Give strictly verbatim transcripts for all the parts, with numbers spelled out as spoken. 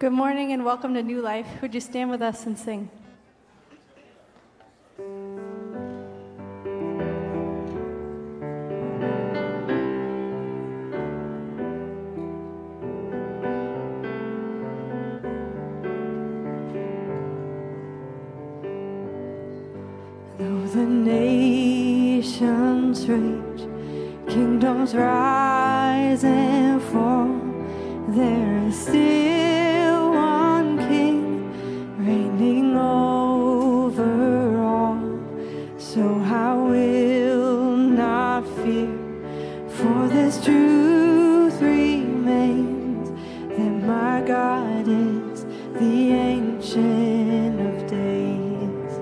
Good morning and welcome to New Life. Would you stand with us and sing? Though the nations rage, kingdoms rise and fall, there is still one King reigning over all. So I will not fear, for this truth remains, that my God is the Ancient of Days.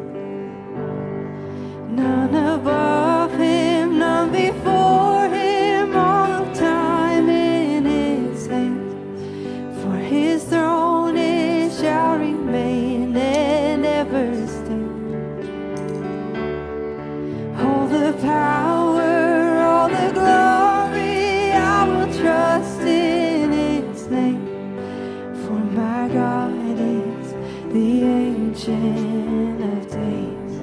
None above him, none before him, all of time in his hands. For his throne it shall remain and ever stand. All the power, all the glory, I will trust in his name. For my God is the Ancient of Days.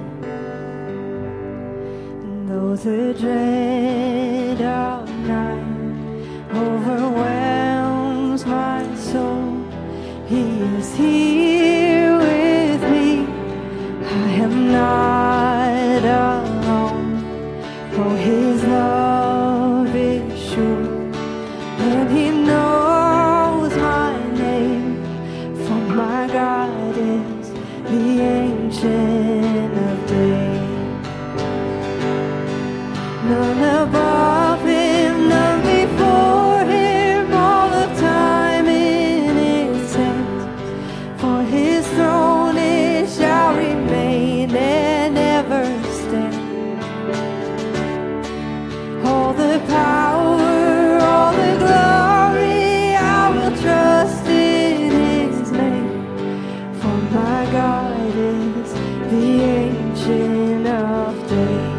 Though the dread of night overwhelms my soul, he is here with me. I am not alone. Oh, his love is sure, and he knows my name. For my God is the Ancient of Days. None above him, none before him, all of time in his hands. For his throne it shall remain and ever stand. All the power, all the glory, I will trust in his name. For my God is the Ancient of Days.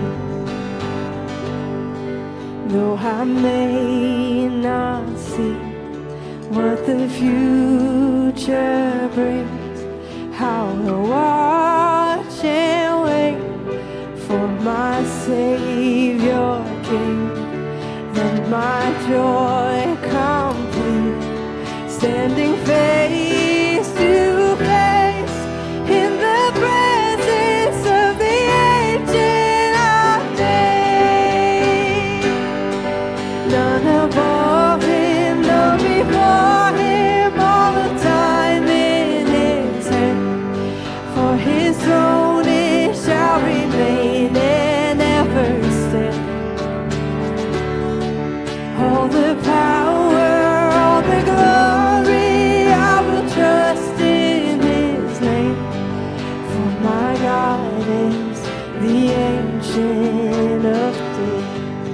Though I may not see what the future brings, I will watch and wait for my Savior King. Then my joy complete, standing face to face in the presence of the Ancient of Days. None above him, none before him, all the time in his hand. For his throne it shall remain and ever stand. All the power, all the glory, I will trust in his name. For my God is the Ancient of Days.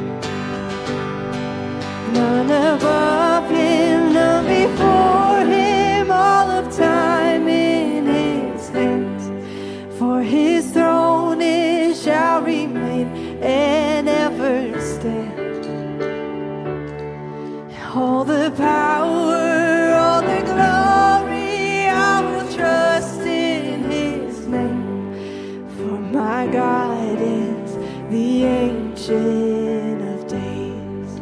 None above him, none before him, all of time in his hands. For his throne it shall remain and ever stand. All the power, all the glory, I will trust in his name. For my God is the Ancient of Days.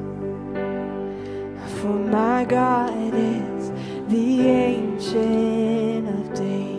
For my God is the Ancient of Days.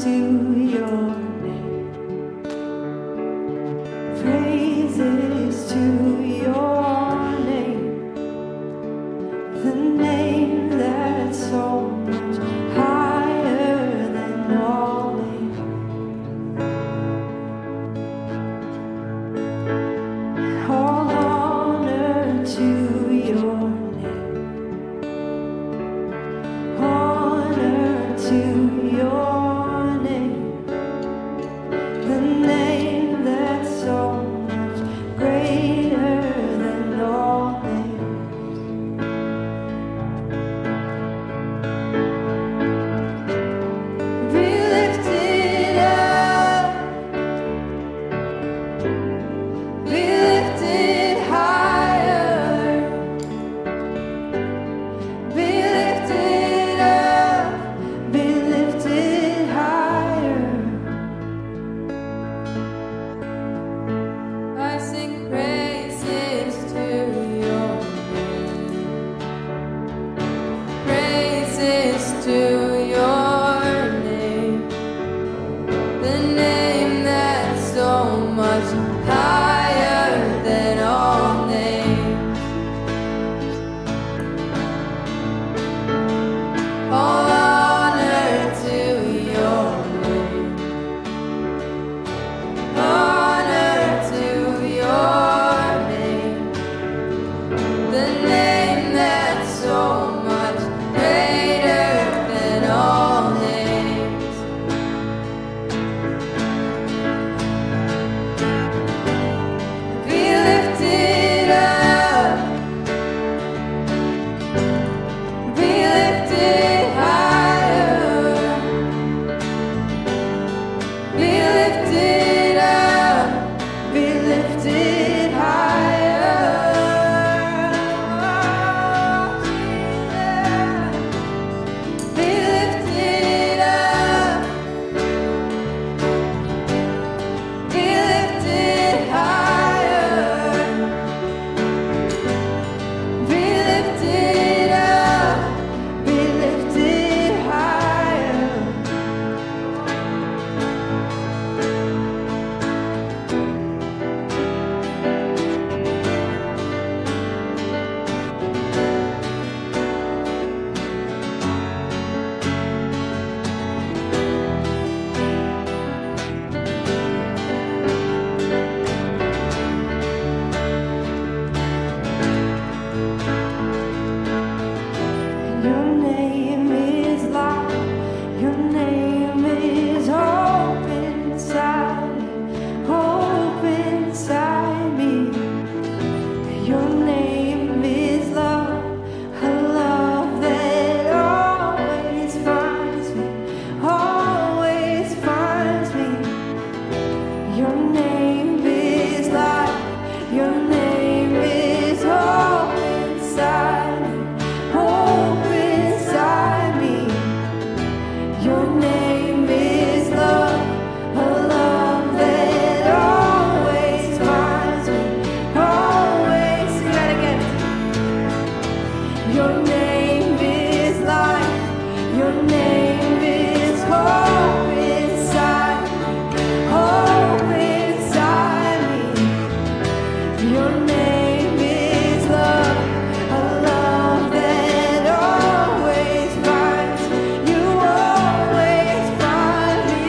to your name. Praises to your name. The name that's so much higher than all names. All honor to your name. Honor to your name. The name that's so much greater than all names. Be lifted up. Be lifted higher. Be lifted up. Be lifted higher. I sing praises to your name. Praises to your name. The name that's so much higher than all names. All honor to your name. Honor to your name. The name that's so much greater than all names. Be lifted up. Be lifted higher. Be lifted up. Be lifted higher. Be lifted up. Be lifted higher. Be lifted up. Be lifted higher. Your name is life. Your name is hope inside me. Hope inside me. Your name is love. A love that always finds me. Always finds me. Your name is life. Your name is hope inside me. Hope inside me. Your name is love. A love that always finds me. Always. Sing that again. Your name is life. Your name is hope inside me. Hope inside me. Your name is love, a love that always finds me. You always find me.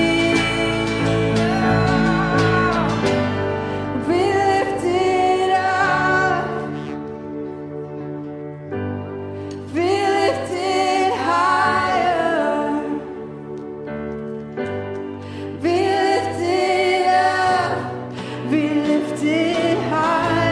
Be lifted up. Be lifted higher. Be lifted up. Be lifted higher.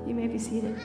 You may be seated.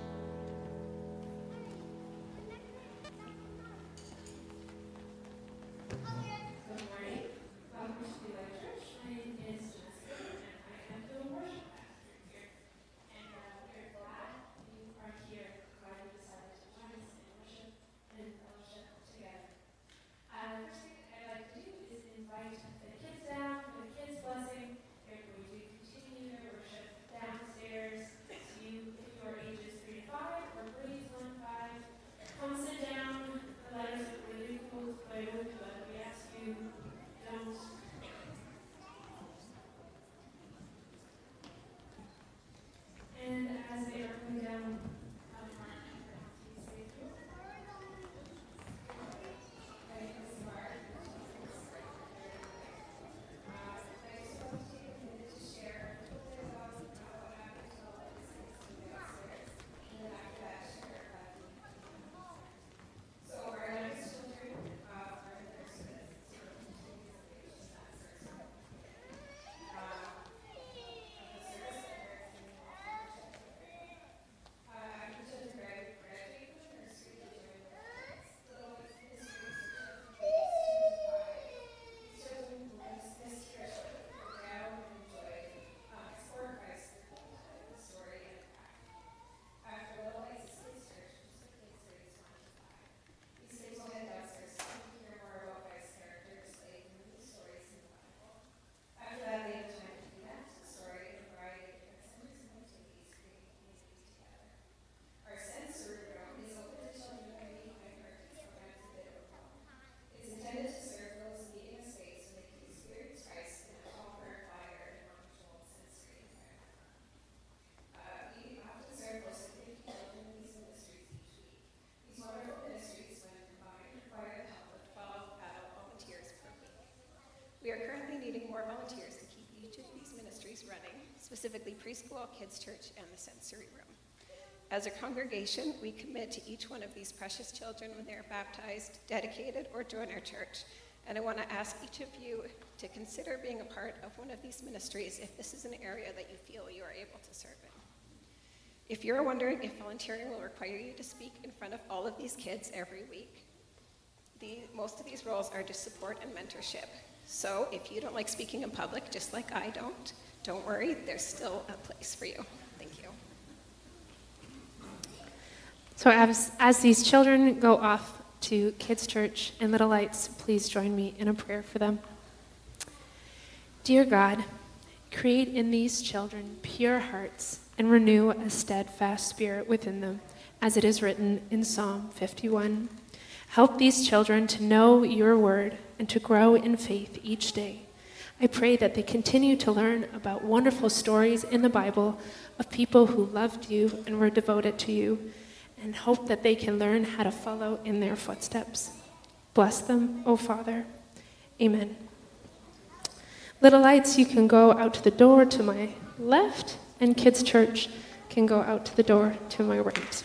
We are currently needing more volunteers to keep each of these ministries running, specifically preschool, kids' church, and the sensory room. As a congregation, we commit to each one of these precious children when they are baptized, dedicated, or join our church. And I want to ask each of you to consider being a part of one of these ministries if this is an area that you feel you are able to serve in. If you're wondering if volunteering will require you to speak in front of all of these kids every week, the, most of these roles are just support and mentorship. So if you don't like speaking in public, just like I don't, don't worry, there's still a place for you. Thank you. So as, as these children go off to Kids Church and Little Lights, please join me in a prayer for them. Dear God, create in these children pure hearts and renew a steadfast spirit within them, as it is written in Psalm fifty-one. Help these children to know your word and to grow in faith each day. I pray that they continue to learn about wonderful stories in the Bible of people who loved you and were devoted to you, and hope that they can learn how to follow in their footsteps. Bless them, O Father. Amen. Little Lights, you can go out to the door to my left, and Kids Church can go out to the door to my right.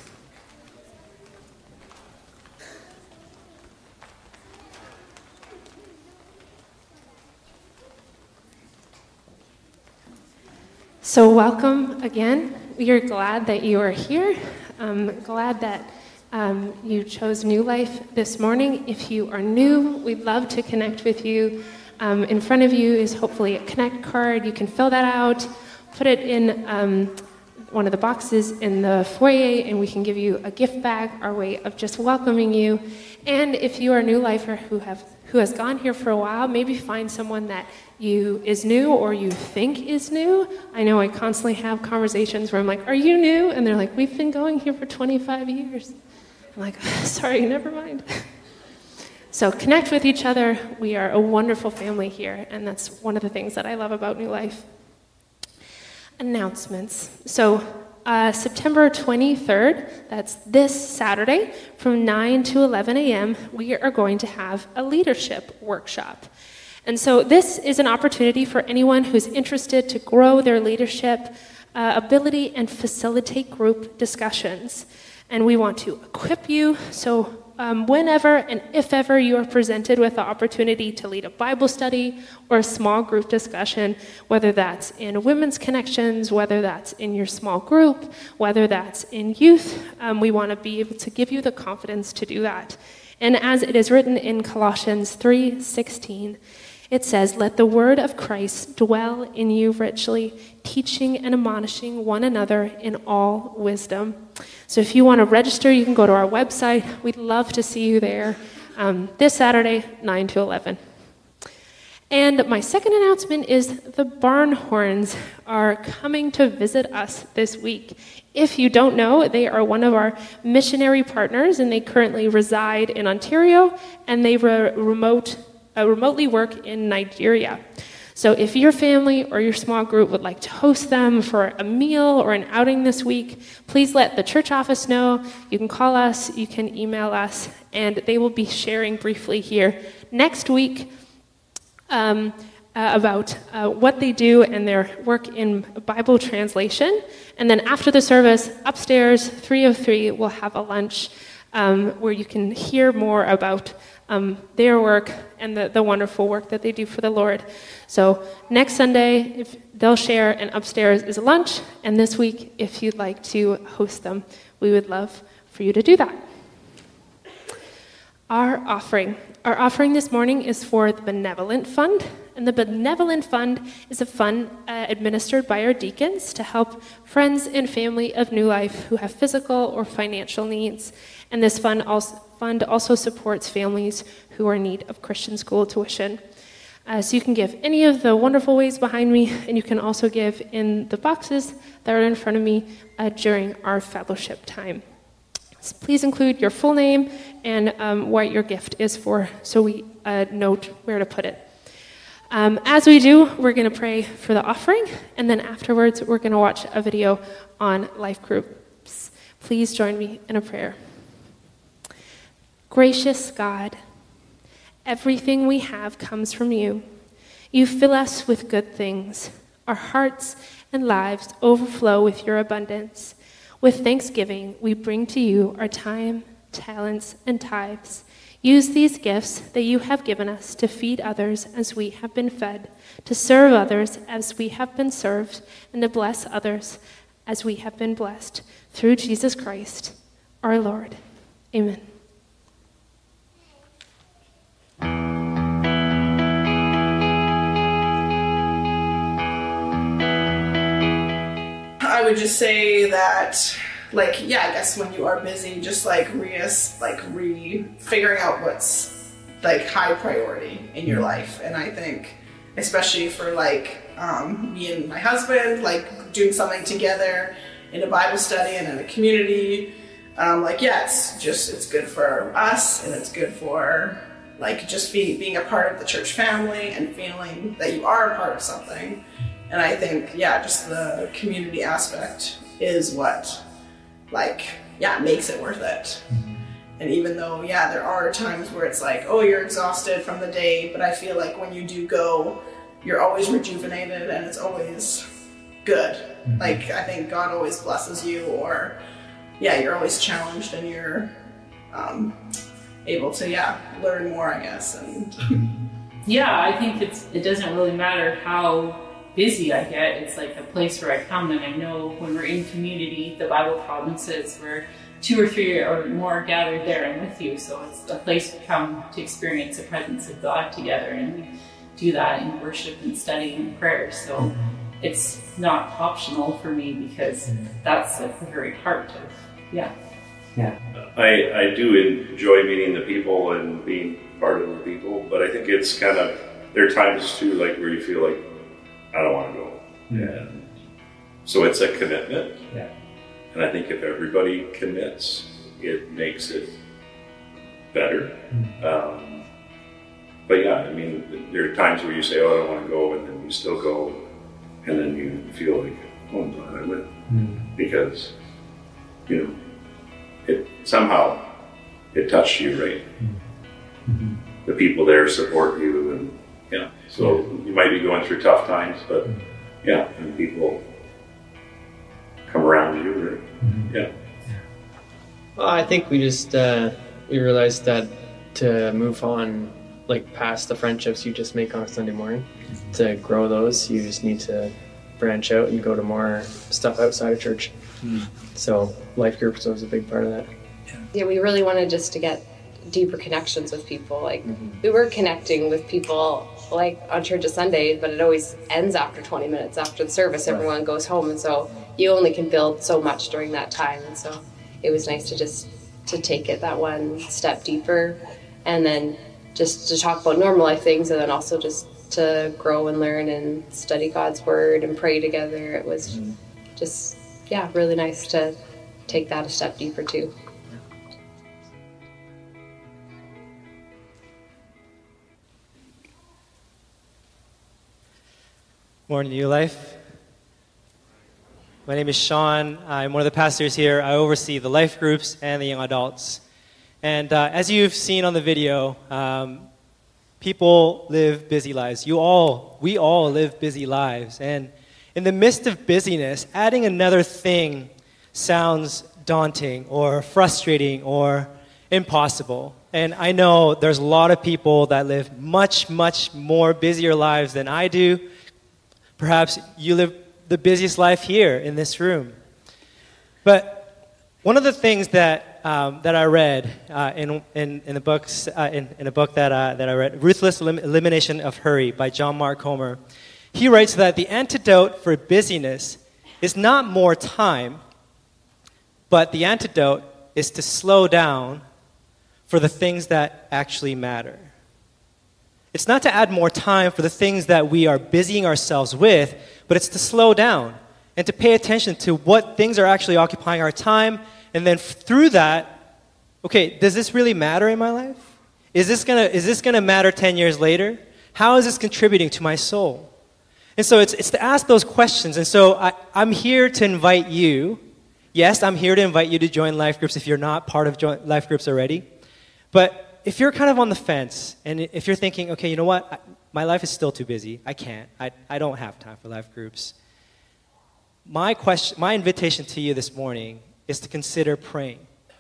So welcome again. We are glad that you are here. I'm glad that um, you chose New Life this morning. If you are new, we'd love to connect with you. Um, in front of you is hopefully a Connect card. You can fill that out, put it in um, one of the boxes in the foyer, and we can give you a gift bag, our way of just welcoming you. And if you are a New Lifer who have who has gone here for a while, maybe find someone that you is new or you think is new. I know I constantly have conversations where I'm like, are you new? And they're like, we've been going here for twenty-five years. I'm like, sorry, never mind. So connect with each other. We are a wonderful family here, and that's one of the things that I love about New Life. Announcements. So uh, September twenty-third, that's this Saturday, from nine to eleven a.m., we are going to have a leadership workshop. And so this is an opportunity for anyone who's interested to grow their leadership uh, ability and facilitate group discussions. And we want to equip you. So um, whenever and if ever you are presented with the opportunity to lead a Bible study or a small group discussion, whether that's in Women's Connections, whether that's in your small group, whether that's in youth, um, we want to be able to give you the confidence to do that. And as it is written in Colossians three sixteen, it says, "Let the word of Christ dwell in you richly, teaching and admonishing one another in all wisdom." So if you want to register, you can go to our website. We'd love to see you there um, this Saturday, nine to eleven. And my second announcement is the Barnhorns are coming to visit us this week. If you don't know, they are one of our missionary partners, and they currently reside in Ontario, and they re- remote Uh, remotely work in Nigeria. So if your family or your small group would like to host them for a meal or an outing this week, please let the church office know. You can call us, you can email us, and they will be sharing briefly here next week um, uh, about uh, what they do and their work in Bible translation. And then after the service, upstairs, three oh three, we'll have a lunch um, where you can hear more about Um, their work and the, the wonderful work that they do for the Lord. So next Sunday, if they'll share, and upstairs is a lunch. And this week, if you'd like to host them, we would love for you to do that. Our offering. Our offering this morning is for the Benevolent Fund. And the Benevolent Fund is a fund uh, administered by our deacons to help friends and family of New Life who have physical or financial needs. And this fund also, fund also supports families who are in need of Christian school tuition. Uh, so you can give any of the wonderful ways behind me, and you can also give in the boxes that are in front of me uh, during our fellowship time. So please include your full name and um, what your gift is for, so we uh, note where to put it. Um, as we do, we're going to pray for the offering, and then afterwards we're going to watch a video on life groups. Please join me in a prayer. Gracious God, everything we have comes from you. You fill us with good things. Our hearts and lives overflow with your abundance. With thanksgiving, we bring to you our time, talents, and tithes. Use these gifts that you have given us to feed others as we have been fed, to serve others as we have been served, and to bless others as we have been blessed. Through Jesus Christ, our Lord. Amen. I would just say that, like, yeah, I guess when you are busy, just like re like re figuring out what's like high priority in your life. And I think, especially for like um, me and my husband, like doing something together in a Bible study and in a community, um, like yeah, it's just it's good for us, and it's good for like just be, being a part of the church family and feeling that you are a part of something. And I think, yeah, just the community aspect is what, like, yeah, makes it worth it. Mm-hmm. And even though, yeah, there are times where it's like, oh, you're exhausted from the day, but I feel like when you do go, you're always rejuvenated and it's always good. Mm-hmm. Like, I think God always blesses you, or, yeah, you're always challenged and you're um, able to, yeah, learn more, I guess. And yeah, I think it's it doesn't really matter how busy I get. It's like a place where I come, and I know when we're in community, the Bible promises where two or three or more are gathered there, I'm with you. So it's a place to come to experience the presence of God together, and we do that in worship and study and prayer. So mm-hmm. it's not optional for me, because mm-hmm. that's at the very heart of, yeah. Yeah. I, I do enjoy meeting the people and being part of the people, but I think it's kind of, there are times too, like where you feel like, I don't want to go. Mm-hmm. And so it's a commitment. Yeah. And I think if everybody commits, it makes it better. Mm-hmm. Um, but yeah, I mean, there are times where you say, oh, I don't want to go, and then you still go, and then you feel like, oh, I'm glad I went. Mm-hmm. Because, you know, it somehow, it touched you, right? Mm-hmm. The people there support you, and yeah, so yeah. you might be going through tough times, but yeah, and people come around you, right? Mm-hmm. Yeah. Well, I think we just uh, we realized that to move on, like past the friendships you just make on a Sunday morning, to grow those, you just need to branch out and go to more stuff outside of church. Mm. So life groups was a big part of that. Yeah, we really wanted just to get deeper connections with people. Like mm-hmm. we were connecting with people like on church of Sundays, but it always ends after twenty minutes after the service. Right. Everyone goes home, and so you only can build so much during that time. And so it was nice to just to take it that one step deeper, and then just to talk about normal life things, and then also just to grow and learn and study God's word and pray together. It was mm-hmm. just, yeah, really nice to take that a step deeper too. Morning, New Life. My name is Sean. I'm one of the pastors here. I oversee the life groups and the young adults. And uh, as you've seen on the video, um, people live busy lives. You all, we all live busy lives. And in the midst of busyness, adding another thing sounds daunting or frustrating or impossible. And I know there's a lot of people that live much, much more busier lives than I do. Perhaps you live the busiest life here in this room. But one of the things that um, that I read uh, in, in in the books uh, in, in a book that uh, that I read, Ruthless Elim- Elimination of Hurry by John Mark Comer, he writes that the antidote for busyness is not more time, but the antidote is to slow down for the things that actually matter. It's not to add more time for the things that we are busying ourselves with, but it's to slow down and to pay attention to what things are actually occupying our time. And then through that, okay, does this really matter in my life? Is this gonna, is this gonna matter ten years later? How is this contributing to my soul? And so it's, it's to ask those questions. And so I, I'm here to invite you. Yes, I'm here to invite you to join life groups if you're not part of join life groups already. But if you're kind of on the fence, and if you're thinking, okay, you know what, I, my life is still too busy, I can't, I, I don't have time for life groups. My question, my invitation to you this morning is to consider praying.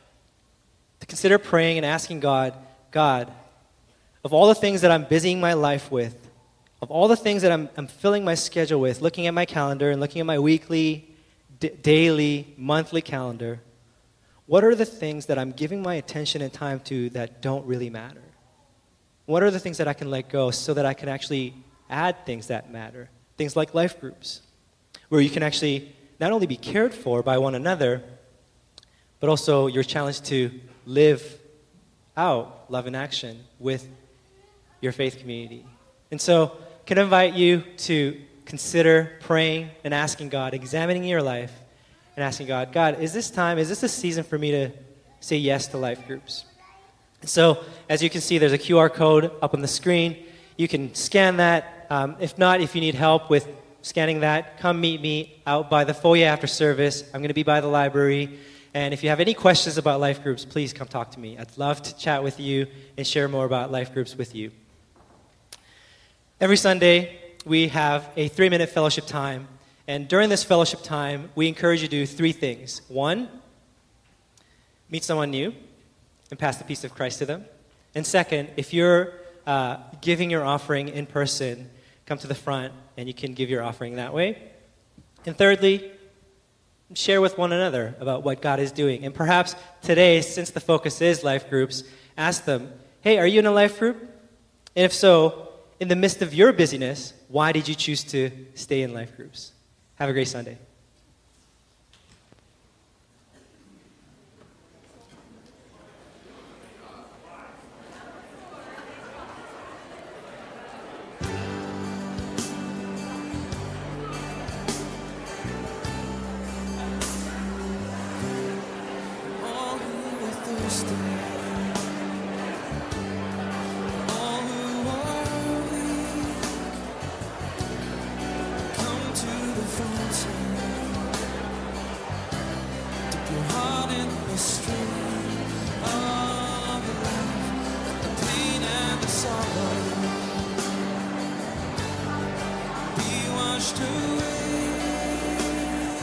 To consider praying and asking God, God, of all the things that I'm busying my life with, of all the things that I'm, I'm filling my schedule with, looking at my calendar and looking at my weekly, d- daily, monthly calendar, what are the things that I'm giving my attention and time to that don't really matter? What are the things that I can let go so that I can actually add things that matter? Things like life groups, where you can actually not only be cared for by one another, but also you're challenged to live out love in action with your faith community. And so can I invite you to consider praying and asking God, examining your life, and asking God, God, is this time, is this a season for me to say yes to life groups? And so, as you can see, there's a Q R code up on the screen. You can scan that. Um, if not, if you need help with scanning that, come meet me out by the foyer after service. I'm going to be by the library. And if you have any questions about life groups, please come talk to me. I'd love to chat with you and share more about life groups with you. Every Sunday, we have a three-minute fellowship time. And during this fellowship time, we encourage you to do three things. One, meet someone new and pass the peace of Christ to them. And second, if you're uh, giving your offering in person, come to the front and you can give your offering that way. And thirdly, share with one another about what God is doing. And perhaps today, since the focus is life groups, ask them, hey, are you in a life group? And if so, in the midst of your busyness, why did you choose to stay in life groups? Have a great Sunday.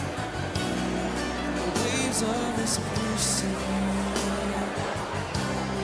of His mercy.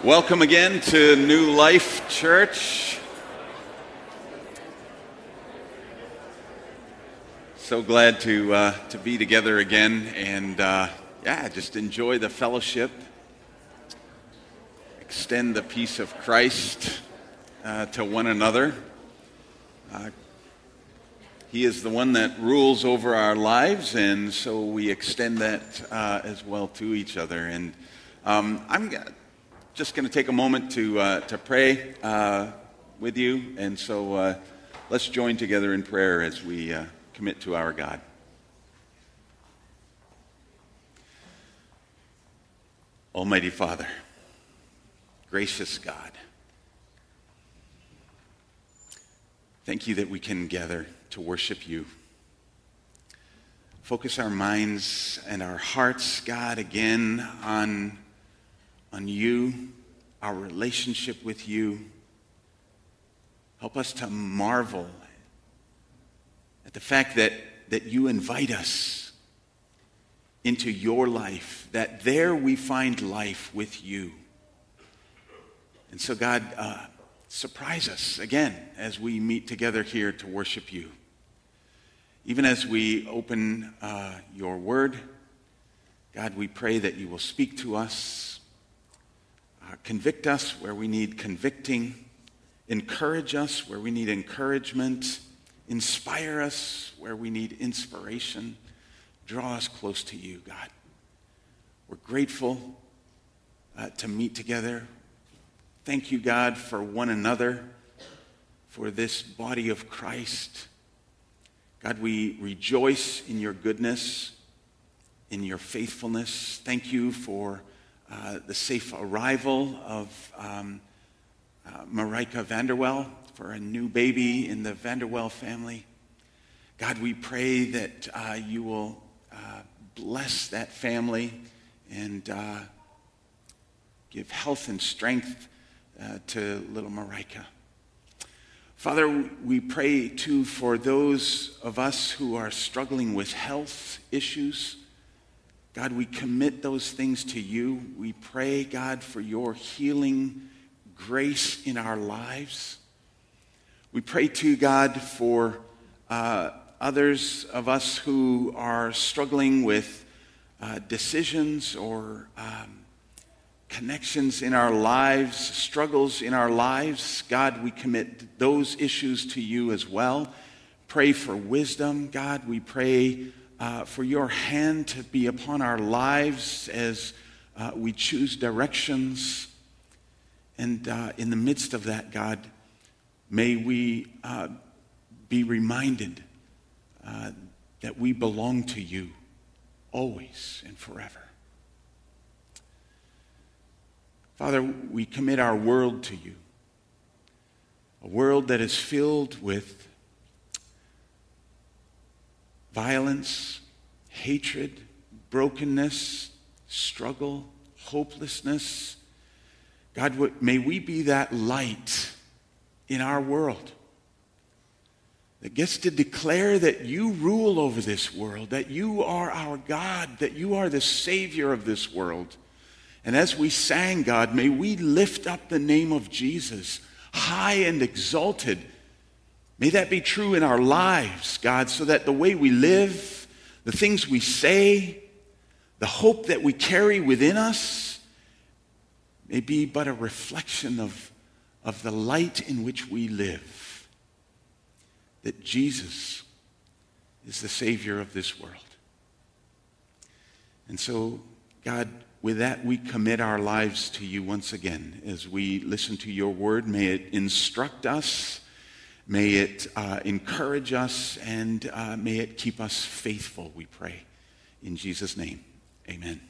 Welcome again to New Life Church. So glad to uh, to be together again, and uh, yeah, just enjoy the fellowship. Extend the peace of Christ uh, to one another. Uh, he is the one that rules over our lives, and so we extend that uh, as well to each other. And um, I'm just going to take a moment to uh, to pray uh, with you, and so uh, let's join together in prayer as we uh, commit to our God. Almighty Father, gracious God, thank you that we can gather to worship you. Focus our minds and our hearts, God, again on on you, our relationship with you. Help us to marvel at the fact that, that you invite us into your life, that there we find life with you. And so, God, uh, surprise us again as we meet together here to worship you. Even as we open uh, your word, God, we pray that you will speak to us. Uh, convict us where we need convicting. Encourage us where we need encouragement. Inspire us where we need inspiration. Draw us close to you, God. We're grateful uh, to meet together. Thank you, God, for one another, for this body of Christ. God, we rejoice in your goodness, in your faithfulness. Thank you for Uh, the safe arrival of um, uh, Marika Vanderwell, for a new baby in the Vanderwell family. God, we pray that uh, you will uh, bless that family and uh, give health and strength uh, to little Marika. Father, we pray too for those of us who are struggling with health issues. God, we commit those things to you. We pray, God, for your healing grace in our lives. We pray too, God, for uh, others of us who are struggling with uh, decisions or um, connections in our lives, struggles in our lives. God, we commit those issues to you as well. Pray for wisdom, God. We pray Uh, for your hand to be upon our lives as uh, we choose directions. And uh, in the midst of that, God, may we uh, be reminded uh, that we belong to you always and forever. Father, we commit our world to you, a world that is filled with violence, hatred, brokenness, struggle, hopelessness. God, may we be that light in our world that gets to declare that you rule over this world, that you are our God, that you are the Savior of this world. And as we sang, God, may we lift up the name of Jesus high and exalted. May that be true in our lives, God, so that the way we live, the things we say, the hope that we carry within us may be but a reflection of, of the light in which we live. That Jesus is the Savior of this world. And so, God, with that we commit our lives to you once again as we listen to your word. May it instruct us. May it uh, encourage us, and uh, may it keep us faithful, we pray. In Jesus' name, amen.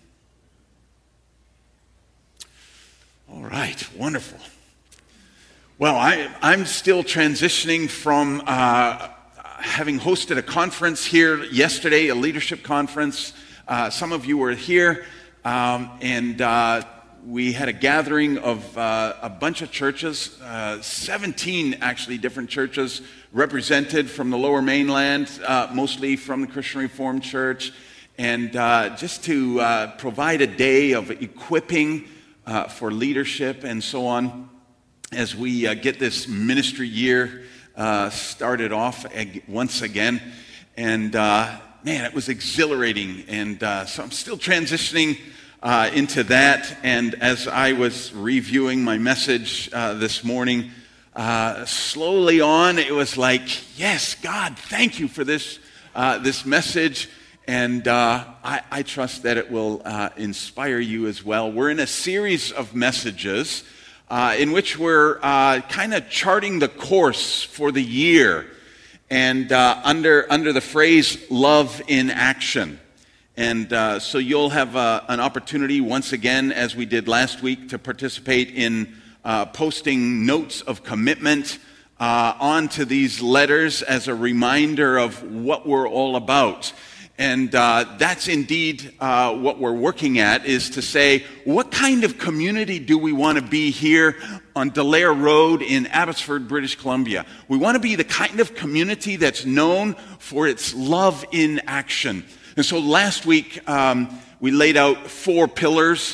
All right, wonderful. Well, I, I'm still transitioning from uh, having hosted a conference here yesterday, a leadership conference. Uh, some of you were here, um, and uh, we had a gathering of uh, a bunch of churches, uh, seventeen actually different churches represented from the Lower Mainland, uh, mostly from the Christian Reformed Church, and uh, just to uh, provide a day of equipping uh, for leadership and so on as we uh, get this ministry year uh, started off ag- once again. And uh, man, it was exhilarating. And uh, so I'm still transitioning uh, into that. And as I was reviewing my message uh, this morning, uh, slowly on, it was like, yes, God, thank you for this uh, this message. And uh, I, I trust that it will uh, inspire you as well. We're in a series of messages uh, in which we're uh, kind of charting the course for the year. And uh, under under the phrase "love in action," and uh, so you'll have uh, an opportunity once again, as we did last week, to participate in uh, posting notes of commitment uh, onto these letters as a reminder of what we're all about. And uh, that's indeed uh, what we're working at, is to say, what kind of community do we want to be here on Delaire Road in Abbotsford, British Columbia? We want to be the kind of community that's known for its love in action. And so last week, um, we laid out four pillars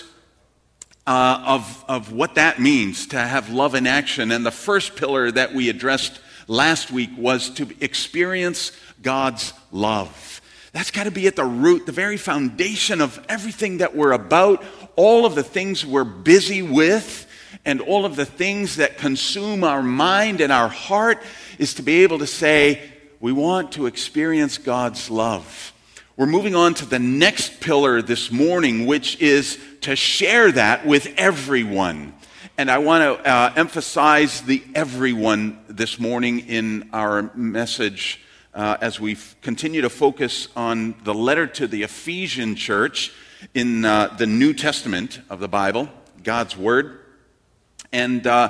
uh, of, of what that means to have love in action. And the first pillar that we addressed last week was to experience God's love. That's got to be at the root, the very foundation of everything that we're about, all of the things we're busy with, and all of the things that consume our mind and our heart, is to be able to say, we want to experience God's love. We're moving on to the next pillar this morning, which is to share that with everyone. And I want to uh, emphasize the everyone this morning in our message Uh, as we f- continue to focus on the letter to the Ephesian church in uh, the New Testament of the Bible, God's Word. And uh,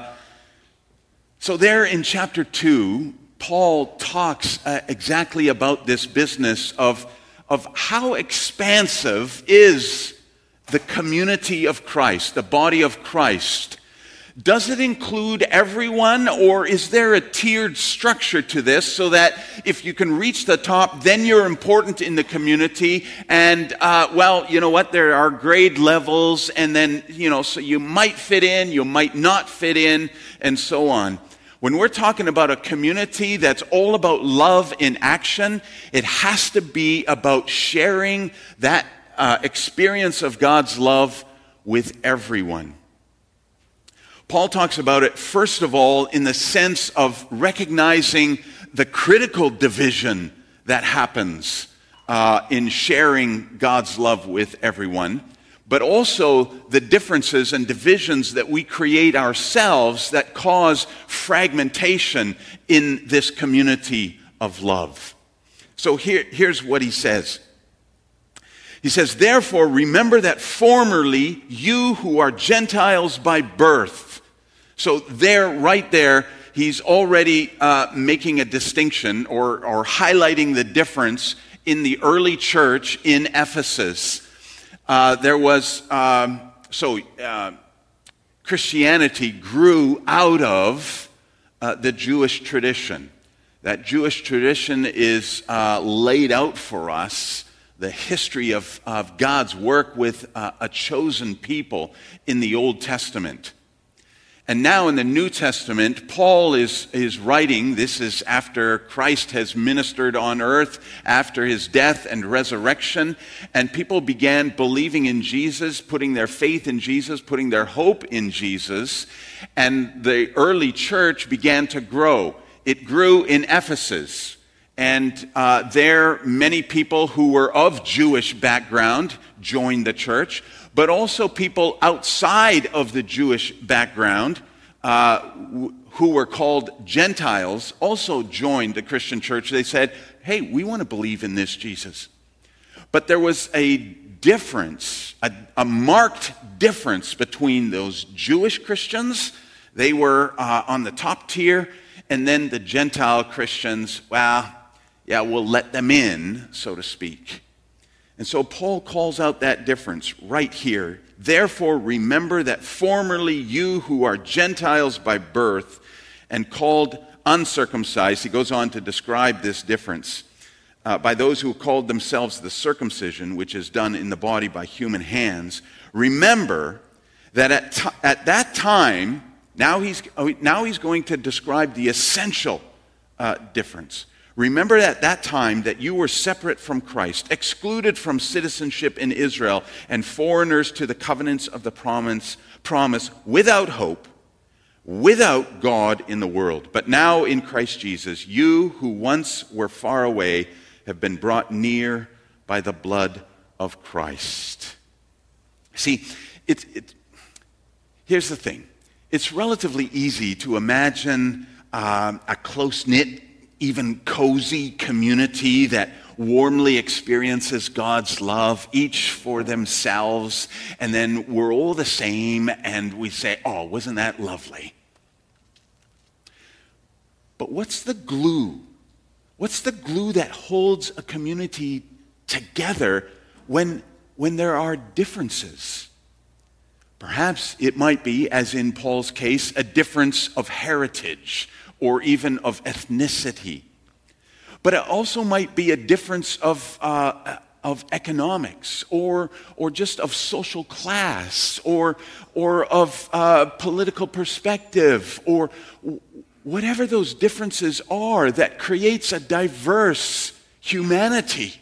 so there in chapter two, Paul talks uh, exactly about this business of, of how expansive is the community of Christ, the body of Christ. Does it include everyone, or is there a tiered structure to this so that if you can reach the top, then you're important in the community? And, uh, well, you know what, there are grade levels, and then, you know, so you might fit in, you might not fit in, and so on. When we're talking about a community that's all about love in action, it has to be about sharing that uh, experience of God's love with everyone. Paul talks about it, first of all, in the sense of recognizing the critical division that happens uh, in sharing God's love with everyone, but also the differences and divisions that we create ourselves that cause fragmentation in this community of love. So here, here's what he says. He says, therefore, remember that formerly you who are Gentiles by birth. So there, right there, he's already uh, making a distinction or, or highlighting the difference in the early church in Ephesus. Uh, there was, um, so uh, Christianity grew out of uh, the Jewish tradition. That Jewish tradition is uh, laid out for us, the history of, of God's work with uh, a chosen people in the Old Testament. And now in the New Testament, Paul is, is writing, this is after Christ has ministered on earth, after his death and resurrection, and people began believing in Jesus, putting their faith in Jesus, putting their hope in Jesus, and the early church began to grow. It grew in Ephesus, and uh, there many people who were of Jewish background joined the church, but also people outside of the Jewish background uh, w- who were called Gentiles also joined the Christian church. They said, hey, we want to believe in this Jesus. But there was a difference, a, a marked difference between those Jewish Christians, they were uh, on the top tier, and then the Gentile Christians, well, yeah, we'll let them in, so to speak. And so Paul calls out that difference right here. Therefore, remember that formerly you who are Gentiles by birth and called uncircumcised, he goes on to describe this difference, uh, by those who called themselves the circumcision, which is done in the body by human hands. Remember that at, t- at that time, now he's, now he's going to describe the essential uh, difference. Remember at that time that you were separate from Christ, excluded from citizenship in Israel, and foreigners to the covenants of the promise, promise without hope, without God in the world. But now in Christ Jesus, you who once were far away have been brought near by the blood of Christ. See, it, it, here's the thing. It's relatively easy to imagine um, a close-knit, even cozy community that warmly experiences God's love, each for themselves, and then we're all the same, and we say, oh, wasn't that lovely? But what's the glue? What's the glue that holds a community together when, when there are differences? Perhaps it might be, as in Paul's case, a difference of heritage or even of ethnicity. But it also might be a difference of, uh, of economics or, or just of social class or, or of uh, political perspective or whatever those differences are that creates a diverse humanity.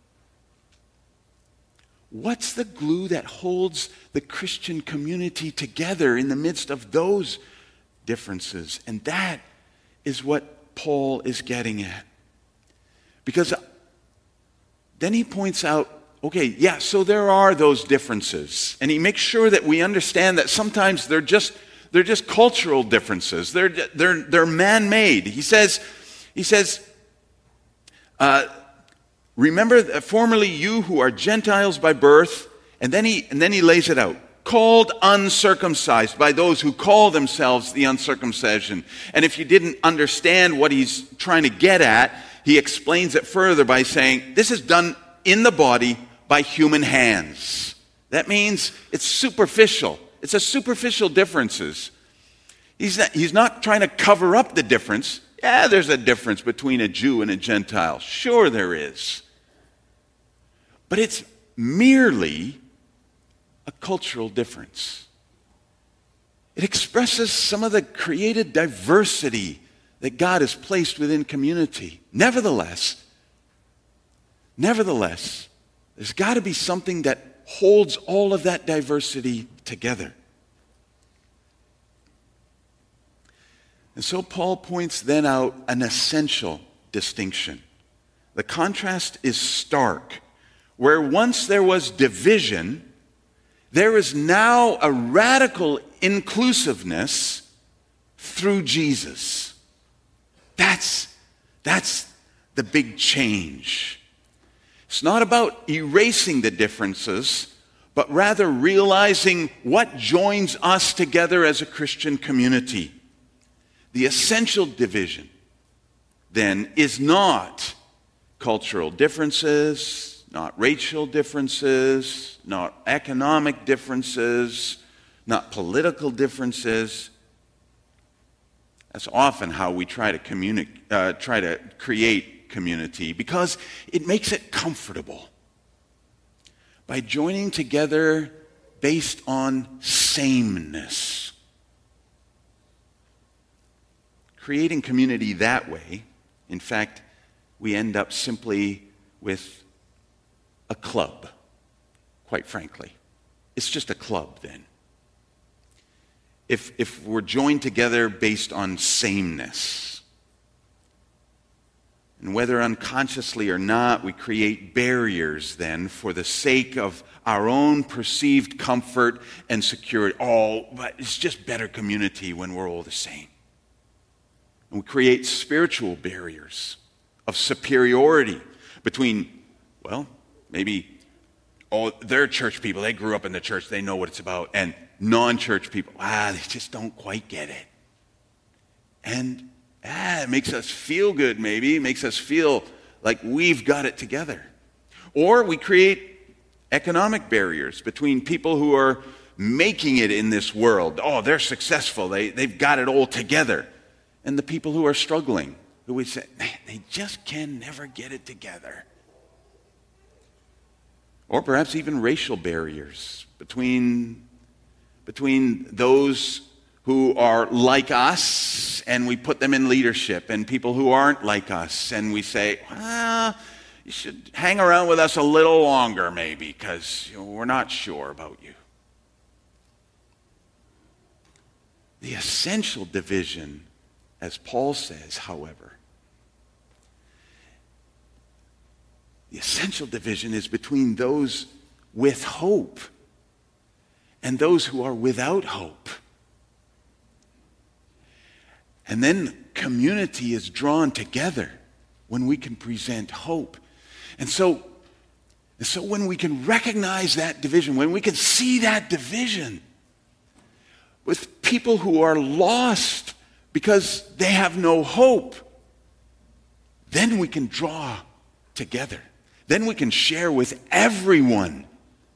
What's the glue that holds the Christian community together in the midst of those differences? And that is what Paul is getting at. Because then he points out, okay, yeah, so there are those differences. And he makes sure that we understand that sometimes they're just they're just cultural differences. They're they're they're man-made. He says, he says, uh, remember that formerly you who are Gentiles by birth, and then he and then he lays it out. Called uncircumcised by those who call themselves the uncircumcision. And if you didn't understand what he's trying to get at, he explains it further by saying, this is done in the body by human hands. That means it's superficial. It's a superficial differences. He's not, he's not trying to cover up the difference. Yeah, there's a difference between a Jew and a Gentile. Sure there is. But it's merely a cultural difference. It expresses some of the created diversity that God has placed within community. Nevertheless, nevertheless, there's got to be something that holds all of that diversity together. And so Paul points then out an essential distinction. The contrast is stark. Where once there was division, there is now a radical inclusiveness through Jesus. That's, that's the big change. It's not about erasing the differences, but rather realizing what joins us together as a Christian community. The essential division, then, is not cultural differences, not racial differences, not economic differences, not political differences. That's often how we try to communicate, uh, try to create community, because it makes it comfortable. By joining together based on sameness. Creating community that way, in fact, we end up simply with a club, quite frankly. It's just a club then. If, if we're joined together based on sameness, and whether unconsciously or not, we create barriers then for the sake of our own perceived comfort and security. Oh, but it's just better community when we're all the same. And we create spiritual barriers of superiority between, well, maybe all they're church people, they grew up in the church, they know what it's about, and non-church people, ah, they just don't quite get it. And ah, it makes us feel good, maybe. It makes us feel like we've got it together. Or we create economic barriers between people who are making it in this world. Oh, they're successful. They, they've got it all together. And the people who are struggling, who we say, man, they just can never get it together. Or perhaps even racial barriers between between those who are like us and we put them in leadership, and people who aren't like us and we say, well, you should hang around with us a little longer maybe because you know, we're not sure about you. The essential division, as Paul says, however, the essential division is between those with hope and those who are without hope. And then community is drawn together when we can present hope. And so, and so when we can recognize that division, when we can see that division with people who are lost because they have no hope, then we can draw together. Then we can share with everyone.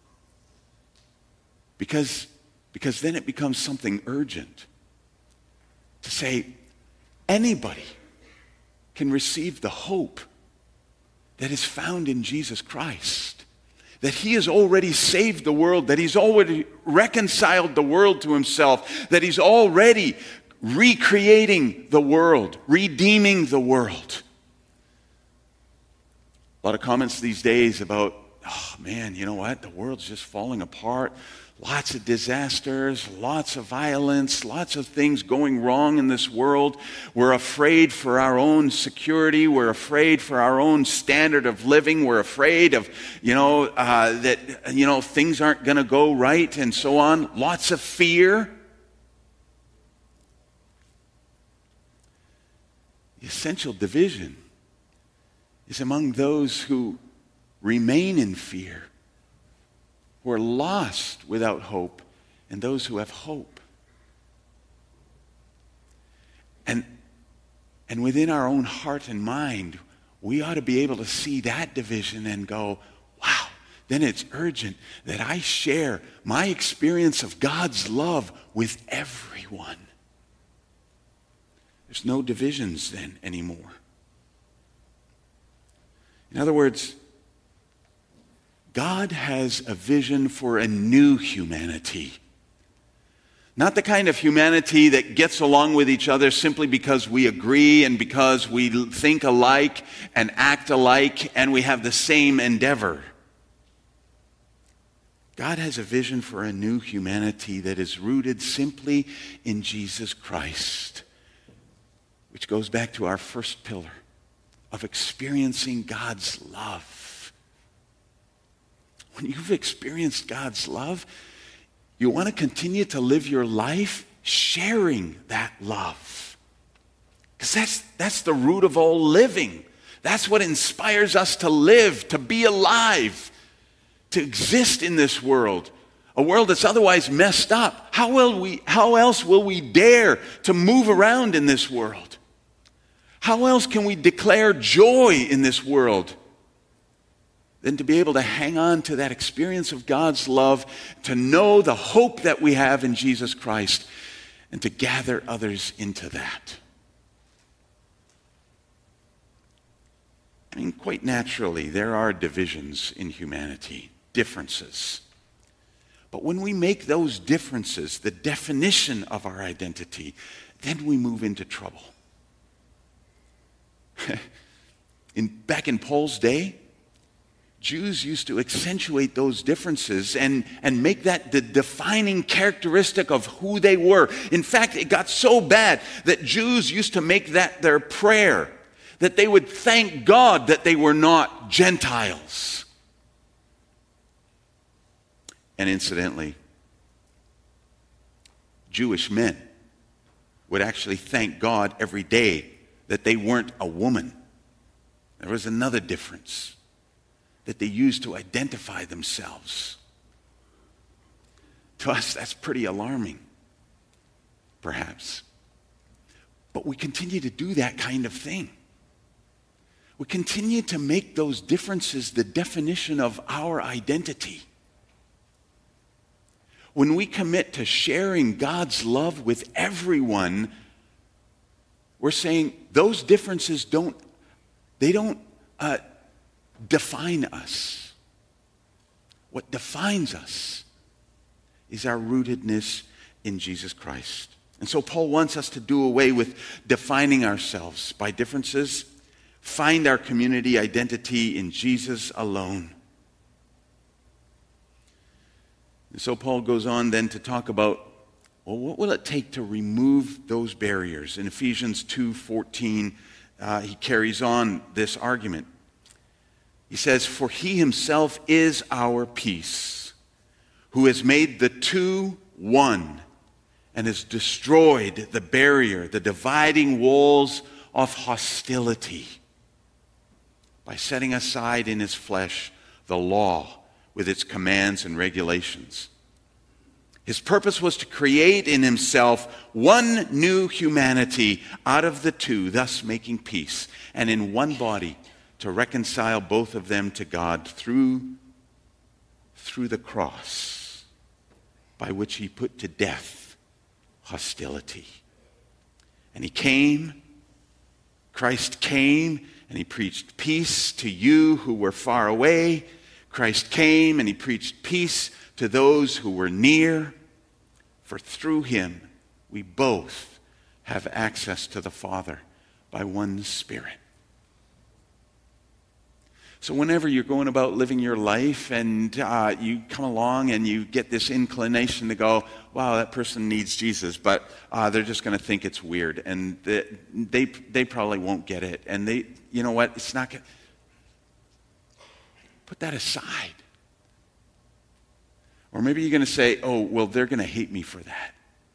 Because, because then it becomes something urgent to say anybody can receive the hope that is found in Jesus Christ. That he has already saved the world, that he's already reconciled the world to himself, that he's already recreating the world, redeeming the world. A lot of comments these days about, oh man, you know what? The world's just falling apart. Lots of disasters, lots of violence, lots of things going wrong in this world. We're afraid for our own security. We're afraid for our own standard of living. We're afraid of, you know, uh, that, you know, things aren't going to go right and so on. Lots of fear. The essential division is among those who remain in fear, who are lost without hope, and those who have hope. And, and within our own heart and mind, we ought to be able to see that division and go, wow, then it's urgent that I share my experience of God's love with everyone. There's no divisions then anymore. In other words, God has a vision for a new humanity. Not the kind of humanity that gets along with each other simply because we agree and because we think alike and act alike and we have the same endeavor. God has a vision for a new humanity that is rooted simply in Jesus Christ, which goes back to our first pillar of experiencing God's love. When you've experienced God's love, you want to continue to live your life sharing that love. Because that's, that's the root of all living. That's what inspires us to live, to be alive, to exist in this world. A world that's otherwise messed up. How will we, how else will we dare to move around in this world? How else can we declare joy in this world than to be able to hang on to that experience of God's love, to know the hope that we have in Jesus Christ, and to gather others into that? I mean, quite naturally, there are divisions in humanity, differences. But when we make those differences the definition of our identity, then we move into trouble. in, back in Paul's day, Jews used to accentuate those differences and, and make that the defining characteristic of who they were. In fact, it got so bad that Jews used to make that their prayer, that they would thank God that they were not Gentiles. And incidentally, Jewish men would actually thank God every day that they weren't a woman. There was another difference that they used to identify themselves. To us, that's pretty alarming, perhaps. But we continue to do that kind of thing. We continue to make those differences the definition of our identity. When we commit to sharing God's love with everyone, we're saying those differences don't, they don't uh, define us. What defines us is our rootedness in Jesus Christ. And so Paul wants us to do away with defining ourselves by differences, find our community identity in Jesus alone. And so Paul goes on then to talk about, well, what will it take to remove those barriers? In Ephesians two fourteen, uh, he carries on this argument. He says, "For he himself is our peace, who has made the two one, and has destroyed the barrier, the dividing walls of hostility, by setting aside in his flesh the law with its commands and regulations." His purpose was to create in himself one new humanity out of the two, thus making peace, and in one body to reconcile both of them to God through, through the cross, by which he put to death hostility. And he came, Christ came, and he preached peace to you who were far away. Christ came and he preached peace to those who were near. For through him we both have access to the Father by one Spirit. So whenever you're going about living your life and uh, you come along and you get this inclination to go, wow, that person needs Jesus, but uh, they're just going to think it's weird, and they, they they probably won't get it, and they, you know what, it's not going to... Put that aside. Or maybe you're going to say, oh, well, they're going to hate me for that.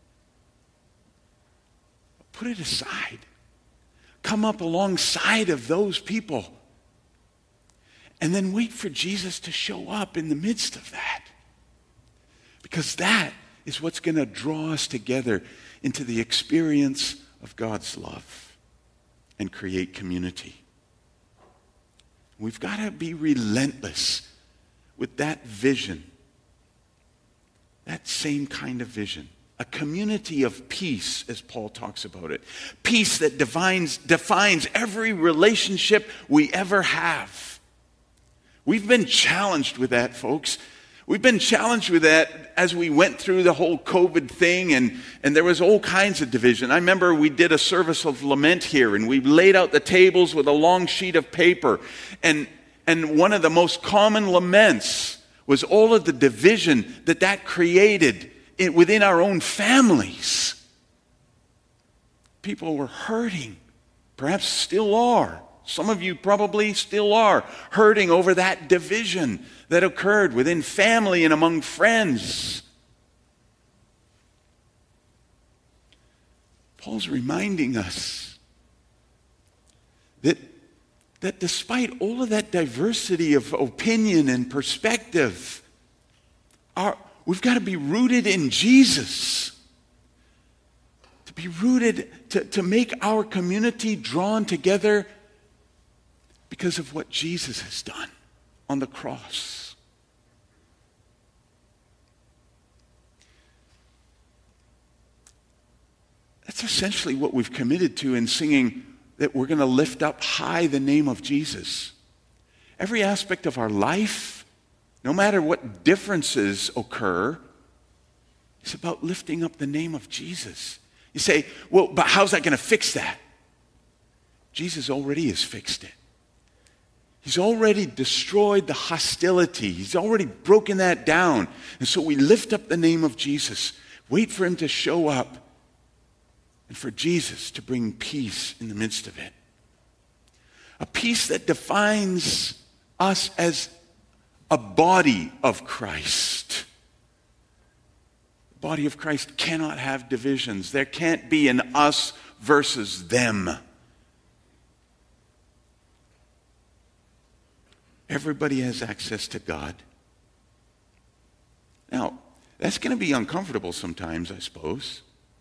Put it aside. Come up alongside of those people. And then wait for Jesus to show up in the midst of that. Because that is what's going to draw us together into the experience of God's love and create community. We've got to be relentless with that vision. That same kind of vision. A community of peace, as Paul talks about it. Peace that defines, defines every relationship we ever have. We've been challenged with that, folks. We've been challenged with that as we went through the whole COVID thing, and, and there was all kinds of division. I remember we did a service of lament here, and we laid out the tables with a long sheet of paper. And, and one of the most common laments was all of the division that that created in, within our own families. People were hurting, perhaps still are. Some of you probably still are hurting over that division that occurred within family and among friends. Paul's reminding us that, that despite all of that diversity of opinion and perspective, our, we've got to be rooted in Jesus. To be rooted, to, to make our community drawn together because of what Jesus has done on the cross. That's essentially what we've committed to in singing that we're going to lift up high the name of Jesus. Every aspect of our life, no matter what differences occur, is about lifting up the name of Jesus. You say, well, but how's that going to fix that? Jesus already has fixed it. He's already destroyed the hostility. He's already broken that down. And so we lift up the name of Jesus, wait for him to show up, and for Jesus to bring peace in the midst of it. A peace that defines us as a body of Christ. The body of Christ cannot have divisions. There can't be an us versus them. Everybody has access to God. Now, that's going to be uncomfortable sometimes, I suppose.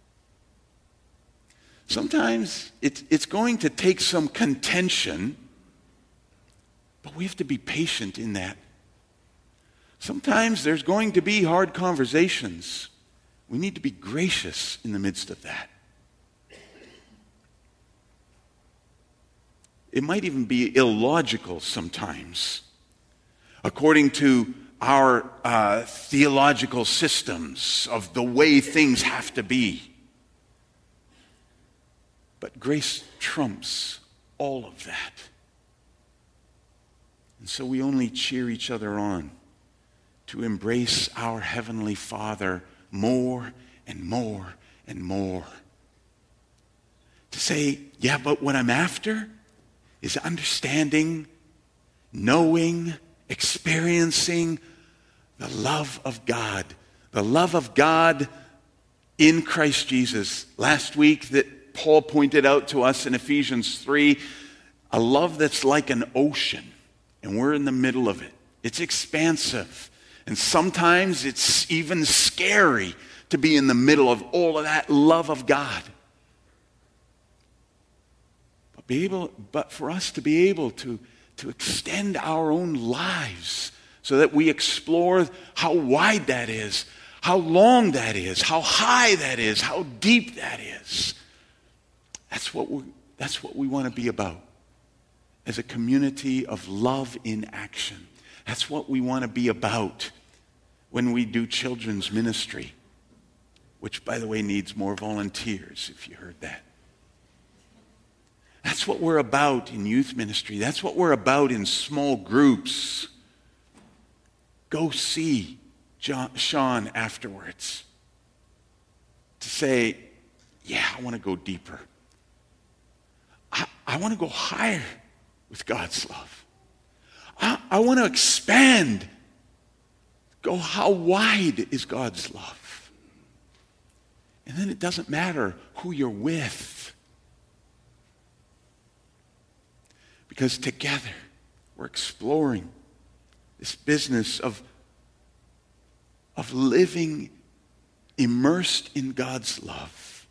Sometimes it's, it's going to take some contention, but we have to be patient in that. Sometimes there's going to be hard conversations. We need to be gracious in the midst of that. It might even be illogical sometimes, according to our uh, theological systems of the way things have to be. But grace trumps all of that. And so we only cheer each other on to embrace our Heavenly Father more and more and more. To say, yeah, but what I'm after is understanding, knowing, experiencing the love of God. The love of God in Christ Jesus. Last week that Paul pointed out to us in Ephesians three, a love that's like an ocean, and we're in the middle of it. It's expansive, and sometimes it's even scary to be in the middle of all of that love of God. But be able, but for us to be able to, to extend our own lives so that we explore how wide that is, how long that is, how high that is, how deep that is. That's what we, that's what we want to be about as a community of love in action. That's what we want to be about when we do children's ministry, which, by the way, needs more volunteers, if you heard that. That's what we're about in youth ministry. That's what we're about in small groups. Go see John, Sean afterwards to say, yeah, I want to go deeper. I, I want to go higher with God's love. I, I want to expand. Go, how wide is God's love? And then it doesn't matter who you're with. Because together we're exploring this business of, of living immersed in God's love.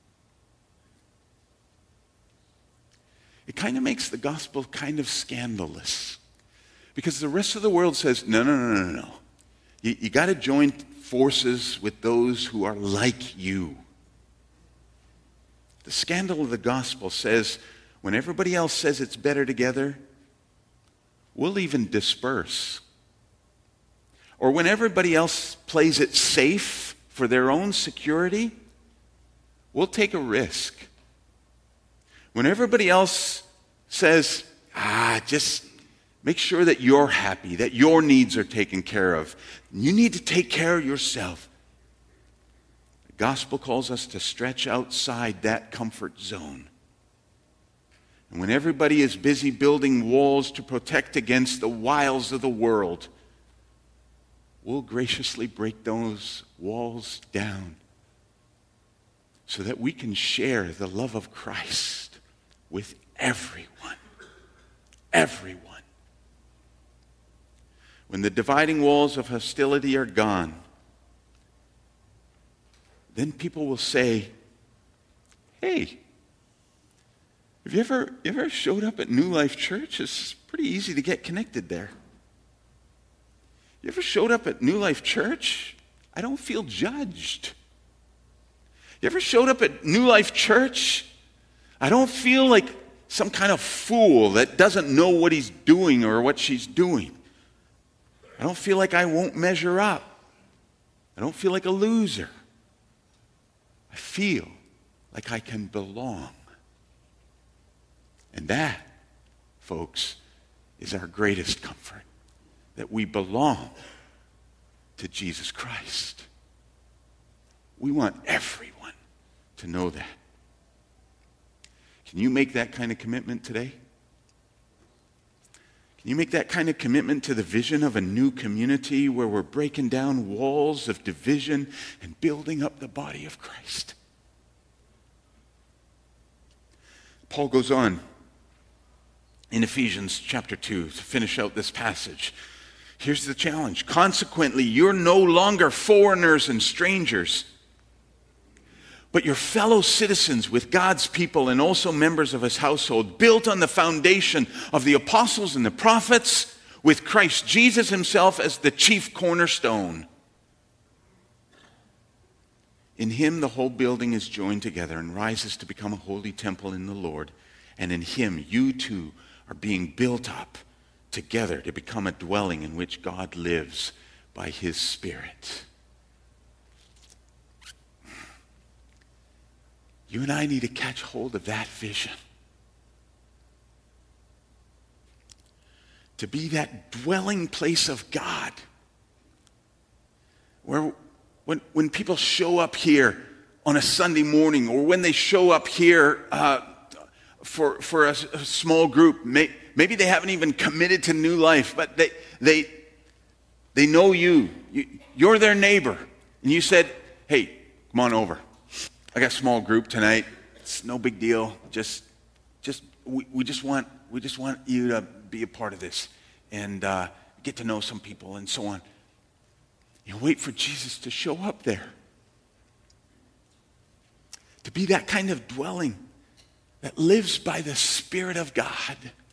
It kind of makes the gospel kind of scandalous. Because the rest of the world says, no, no, no, no, no. You, you got to join forces with those who are like you. The scandal of the gospel says, when everybody else says it's better together, we'll even disperse. Or when everybody else plays it safe for their own security, we'll take a risk. When everybody else says, ah, just make sure that you're happy, that your needs are taken care of. You need to take care of yourself. The gospel calls us to stretch outside that comfort zone. And when everybody is busy building walls to protect against the wiles of the world, we'll graciously break those walls down so that we can share the love of Christ with everyone. Everyone. When the dividing walls of hostility are gone, then people will say, hey, have you ever, you ever showed up at New Life Church? It's pretty easy to get connected there. You ever showed up at New Life Church? I don't feel judged. You ever showed up at New Life Church? I don't feel like some kind of fool that doesn't know what he's doing or what she's doing. I don't feel like I won't measure up. I don't feel like a loser. I feel like I can belong. And that, folks, is our greatest comfort, that we belong to Jesus Christ. We want everyone to know that. Can you make that kind of commitment today? Can you make that kind of commitment to the vision of a new community where we're breaking down walls of division and building up the body of Christ? Paul goes on in Ephesians chapter two to finish out this passage. Here's the challenge. Consequently, you're no longer foreigners and strangers, but you're fellow citizens with God's people and also members of his household, built on the foundation of the apostles and the prophets, with Christ Jesus himself as the chief cornerstone. In him the whole building is joined together and rises to become a holy temple in the Lord. And in him you too are being built up together to become a dwelling in which God lives by his Spirit. You and I need to catch hold of that vision. To be that dwelling place of God. Where when, when people show up here on a Sunday morning, or when they show up here uh, for, for a, a small group, may, maybe they haven't even committed to New Life, but they, they, they know you. you. You're their neighbor. And you said, hey, come on over. I got a small group tonight. It's no big deal. Just, just we, we just want we just want you to be a part of this and uh, get to know some people and so on. You wait for Jesus to show up there. To be that kind of dwelling that lives by the Spirit of God.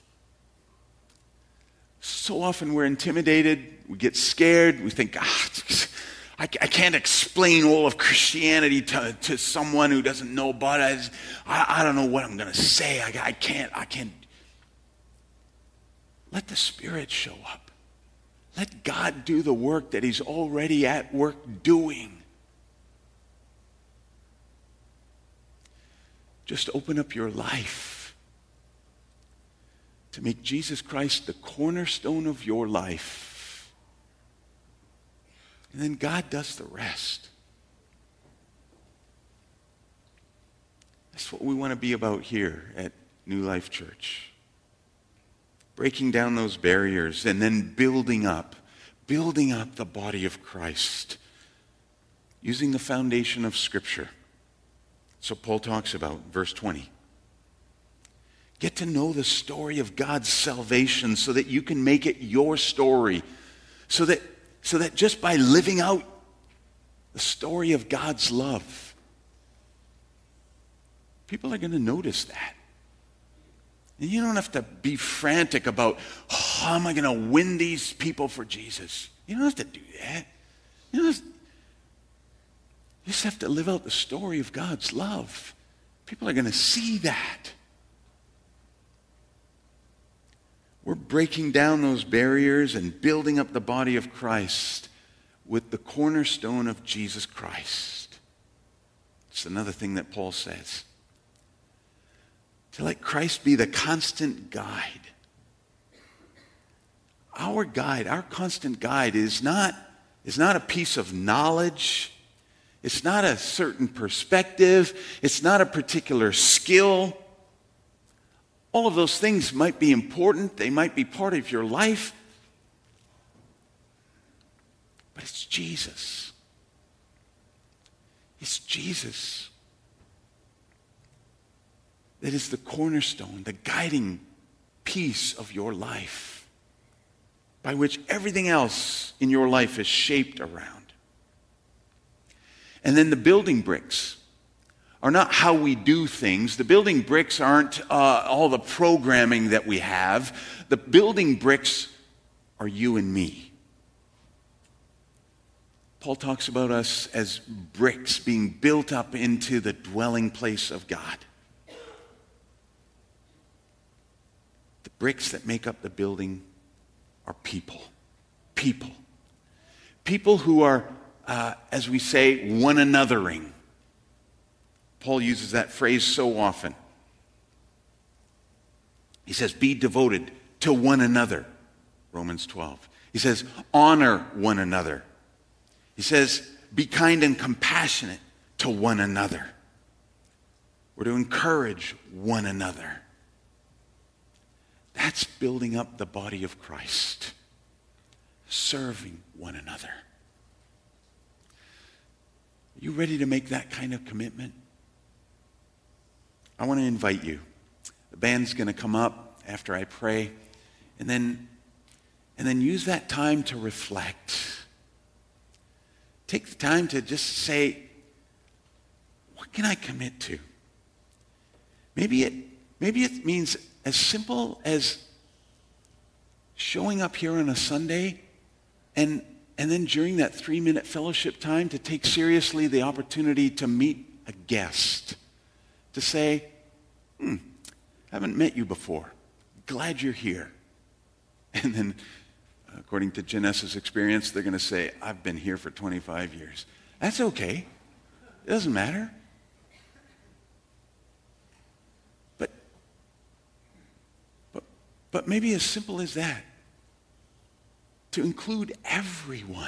So often we're intimidated, we get scared, we think, ah, I, I can't explain all of Christianity to, to someone who doesn't know about it. I, I don't know what I'm going to say. I, I can't, I can't. Let the Spirit show up. Let God do the work that he's already at work doing. Just open up your life to make Jesus Christ the cornerstone of your life. And then God does the rest. That's what we want to be about here at New Life Church. Breaking down those barriers and then building up, building up the body of Christ using the foundation of Scripture. So Paul talks about verse twenty. Get to know the story of God's salvation so that you can make it your story. So that, so that just by living out the story of God's love, people are going to notice that. And you don't have to be frantic about, oh, how am I going to win these people for Jesus? You don't have to do that. You don't have to, you just have to live out the story of God's love. People are going to see that. We're breaking down those barriers and building up the body of Christ with the cornerstone of Jesus Christ. It's another thing that Paul says. To let Christ be the constant guide. Our guide, our constant guide is not, is not a piece of knowledge. It's not a certain perspective. It's not a particular skill. All of those things might be important. They might be part of your life. But it's Jesus. It's Jesus that is the cornerstone, the guiding piece of your life, by which everything else in your life is shaped around. And then the building bricks are not how we do things. The building bricks aren't uh, all the programming that we have. The building bricks are you and me. Paul talks about us as bricks being built up into the dwelling place of God. The bricks that make up the building are people. People. People who are, uh, as we say, one anothering. Paul uses that phrase so often. He says, be devoted to one another. Romans twelve. He says, honor one another. He says, be kind and compassionate to one another. We're to encourage one another. That's building up the body of Christ. Serving one another. Are you ready to make that kind of commitment? I want to invite you. The band's going to come up after I pray, and then, and then use that time to reflect. Take the time to just say, what can I commit to? Maybe it, maybe it means as simple as showing up here on a Sunday and, and then during that three-minute fellowship time to take seriously the opportunity to meet a guest. To say, hmm, haven't met you before. Glad you're here. And then, according to Janessa's experience, they're going to say, I've been here for twenty-five years. That's okay. It doesn't matter. But, but, but maybe as simple as that, to include everyone.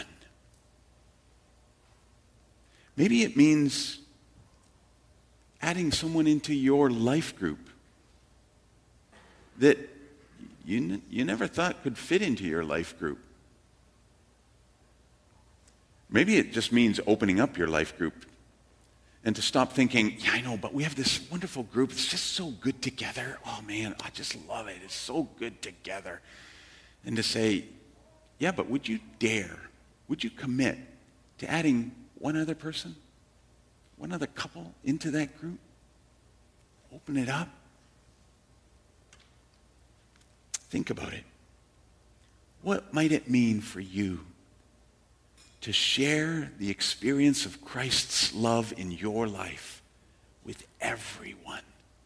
Maybe it means adding someone into your life group that you, you never thought could fit into your life group. Maybe it just means opening up your life group and to stop thinking, yeah, I know, but we have this wonderful group. It's just so good together. Oh, man, I just love it. It's so good together. And to say, yeah, but would you dare, would you commit to adding one other person, one other couple into that group? Open it up. Think about it. What might it mean for you to share the experience of Christ's love in your life with everyone?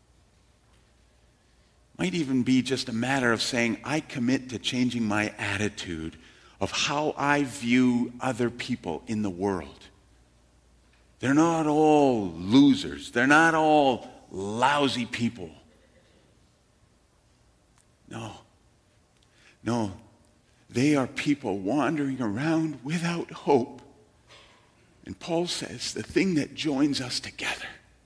Might even be just a matter of saying, I commit to changing my attitude of how I view other people in the world. They're not all losers. They're not all lousy people. No. No. They are people wandering around without hope. And Paul says the thing that joins us together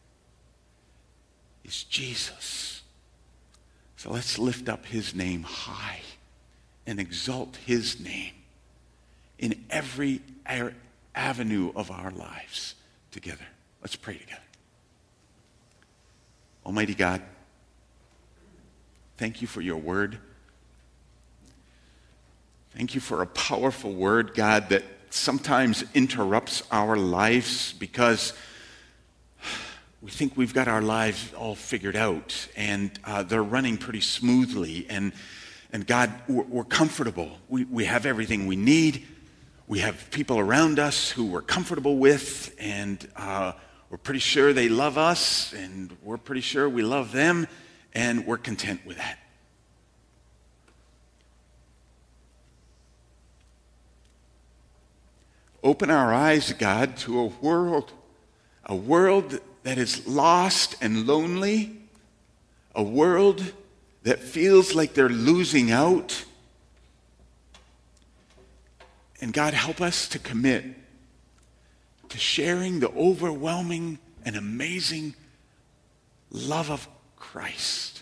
is Jesus. So let's lift up his name high and exalt his name in every avenue of our lives together. Let's pray together. Almighty God, thank you for your word. Thank you for a powerful word, God, that sometimes interrupts our lives because we think we've got our lives all figured out and uh, they're running pretty smoothly. And, and God, we're, we're comfortable. We, we have everything we need. We have people around us who we're comfortable with, and uh, we're pretty sure they love us, and we're pretty sure we love them, and we're content with that. Open our eyes, God, to a world, a world that is lost and lonely, a world that feels like they're losing out. And God, help us to commit to sharing the overwhelming and amazing love of Christ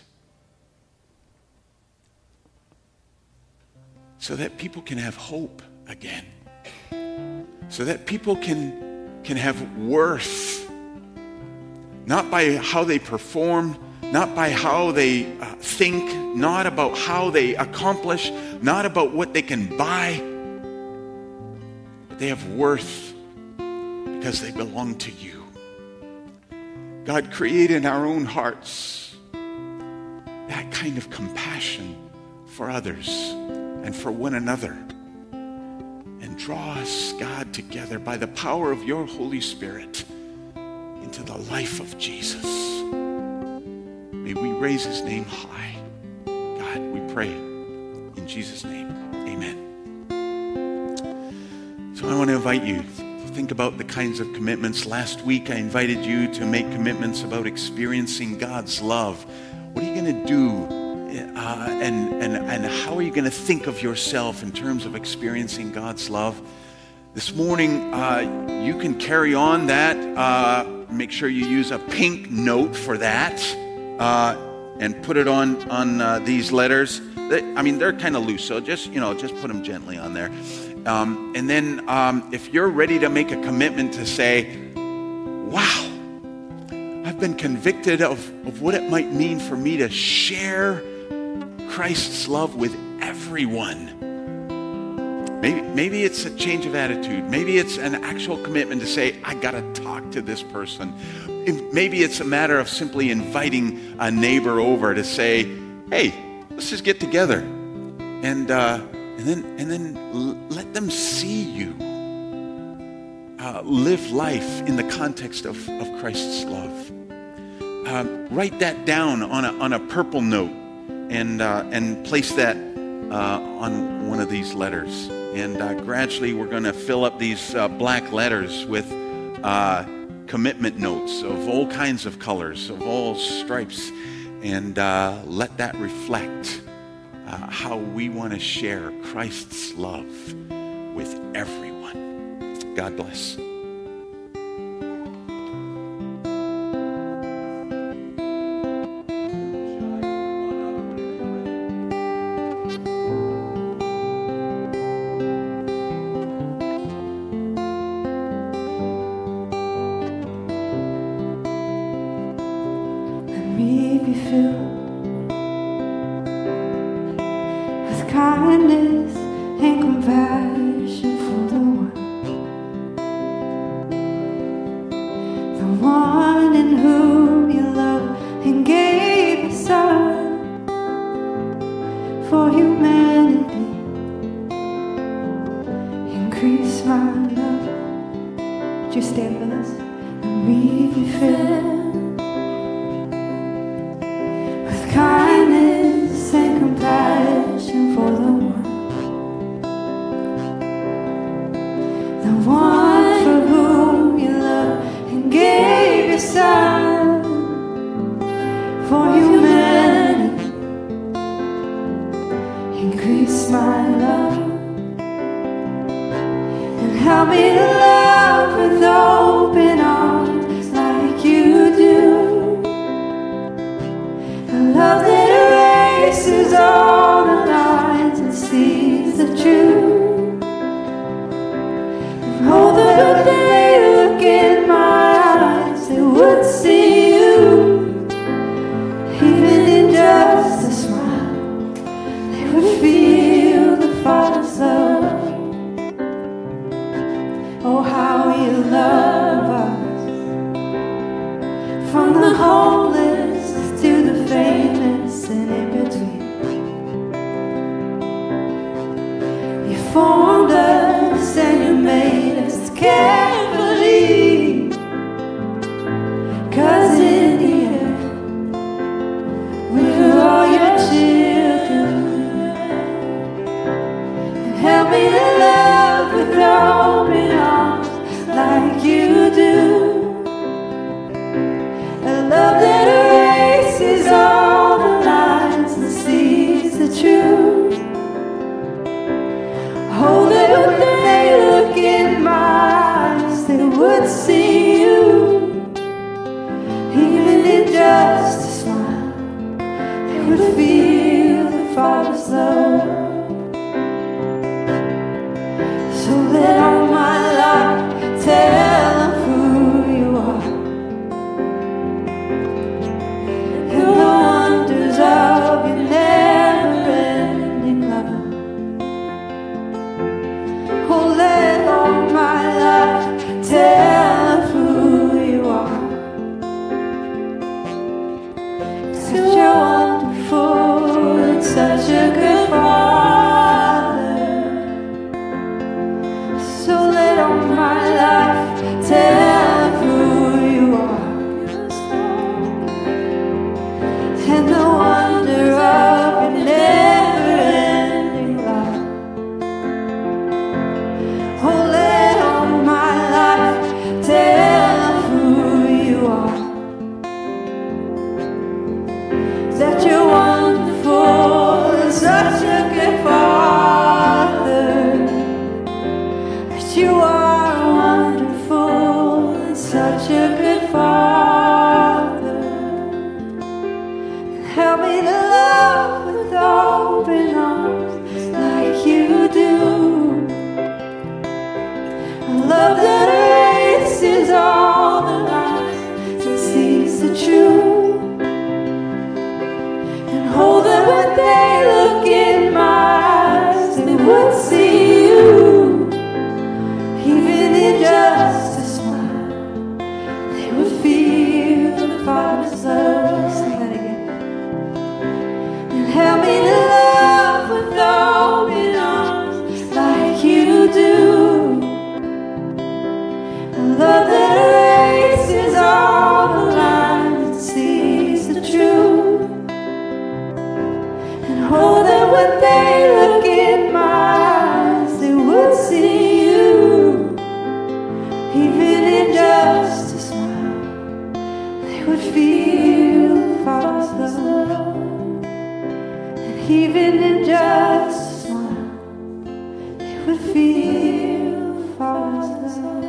so that people can have hope again. So that people can, can have worth, not by how they perform, not by how they uh, think, not about how they accomplish, not about what they can buy, but they have worth because they belong to you. God, create in our own hearts that kind of compassion for others and for one another. And draw us, God, together by the power of your Holy Spirit into the life of Jesus. May we raise his name high. God, we pray in Jesus' name. Amen. So I want to invite you to think about the kinds of commitments. Last week I invited you to make commitments about experiencing God's love. What are you going to do? Uh, and, and, and how are you going to think of yourself in terms of experiencing God's love? This morning, uh, you can carry on that. Uh, make sure you use a pink note for that uh, and put it on, on uh, these letters. They, I mean, they're kind of loose, so just, you know, just put them gently on there. Um, and then um, if you're ready to make a commitment to say, wow, I've been convicted of, of what it might mean for me to share Christ's love with everyone. Maybe, maybe it's a change of attitude. Maybe it's an actual commitment to say, I got to talk to this person. Maybe it's a matter of simply inviting a neighbor over to say, hey, let's just get together. And uh, and then and then l- let them see you uh, live life in the context of, of Christ's love. Um, write that down on a, on a purple note. And uh, and place that uh, on one of these letters. And uh, gradually we're going to fill up these uh, black letters with uh, commitment notes of all kinds of colors, of all stripes, and uh, let that reflect uh, how we want to share Christ's love with everyone. God bless. Let me be filled with kindness and compassion for the one, the one in whom you love and gave a son for humanity. Increase my love. Would you stand with us? Let me be filled with kindness and compassion for the one, the one for whom you love and gave your son for humanity. Increase my love and help me to love with open arms like you do. A love that erases all the lines and sees the truth. And hold the day look in my eyes that would see you. Even in just a smile, they would feel the Father's love. Oh, how you love us, from the homeless to the famous and in between. You formed us and you made us carefully, 'cause in the end we were all your children. And help me to love with open arms like you do. A love that erases all the lines and sees the truth. Oh, that when they look in my eyes, they would see you. Even in just a smile, they would feel the Father's love. So let all my life tell of who you are, and the wonders of your never-ending love. Oh, let all my life tell of who you are. Such a wonderful and such a good Father. So let all my life tell of who you are, and the wonder of your never-ending love. Oh, let all my life tell of who you are. That you're wonderful and such a good Father. That you are wonderful and such a good Father. Help me to love with open arms like you do. A love that erases all the lies and sees the truth. And hold that when they look in my eyes, they would see you. Even in just a smile, they would feel the Father's love. Sing that again. even in just a smile, they would feel Father's love.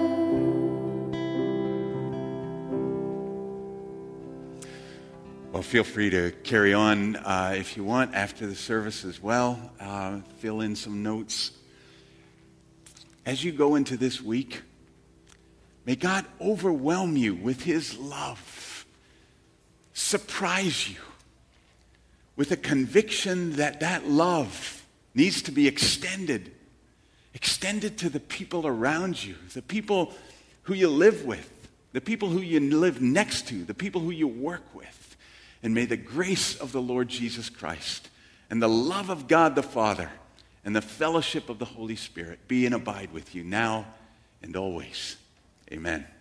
Well, feel free to carry on uh, if you want after the service as well. Uh, fill in some notes. As you go into this week, may God overwhelm you with his love, surprise you with a conviction that that love needs to be extended, extended to the people around you, the people who you live with, the people who you live next to, the people who you work with. And may the grace of the Lord Jesus Christ and the love of God the Father and the fellowship of the Holy Spirit be and abide with you now and always. Amen.